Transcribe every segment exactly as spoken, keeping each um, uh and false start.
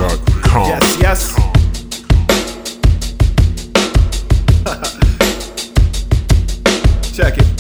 dot com. Yes, yes. Check it.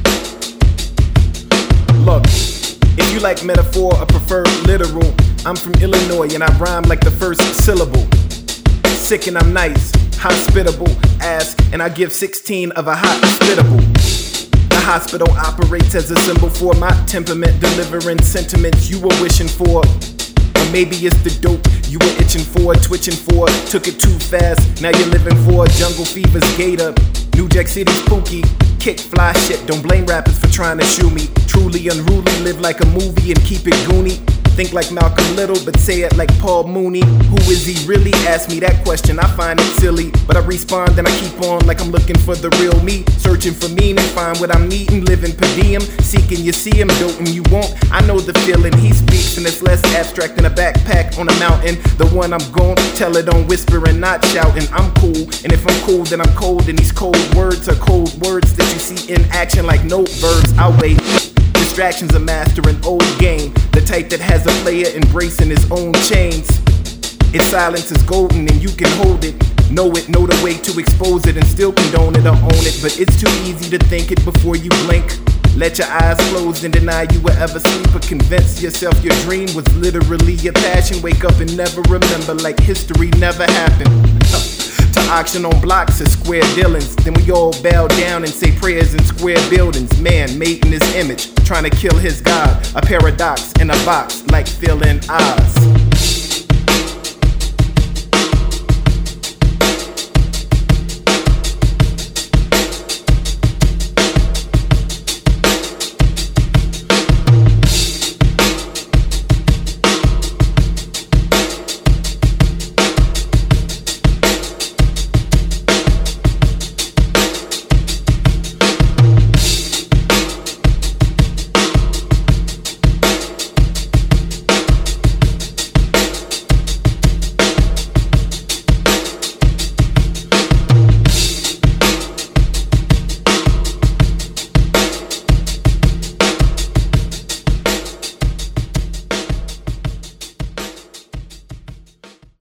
Look, if you like metaphor or prefer literal, I'm from Illinois and I rhyme like the first syllable. Sick and I'm nice, hospitable, ask and I give sixteen of a hot spittable. The hospital operates as a symbol for my temperament, delivering sentiments you were wishing for. Or maybe it's the dope you were itching for, twitching for. Took it too fast, now you're living for. Jungle Fever's Gator, New Jack City's Pookie. Kick fly shit, don't blame rappers for trying to shoe me. Truly unruly, live like a movie and keep it goony. Think like Malcolm Little, but say it like Paul Mooney. Who is he really? Ask me that question, I find it silly. But I respond and I keep on like I'm looking for the real me. Searching for meaning, find what I'm needing, living per diem. Seeking you see him, doting you won't. I know the feeling he speaks, and it's less abstract than a backpack on a mountain. The one I'm gon' tell it on whispering, not shouting. I'm cool, and if I'm cool, then I'm cold. And these cold words are cold words that you see in action like no verbs. I'll wait. Distractions are mastering old game, the type that has a player embracing his own chains. Its silence is golden and you can hold it. Know it, know the way to expose it and still condone it or own it. But it's too easy to think it before you blink. Let your eyes close and deny you will ever sleep, or convince yourself your dream was literally your passion. Wake up and never remember like history never happened. To auction on blocks of square dealings, then we all bow down and say prayers in square buildings. Man made in his image, trying to kill his God. A paradox in a box like filling eyes.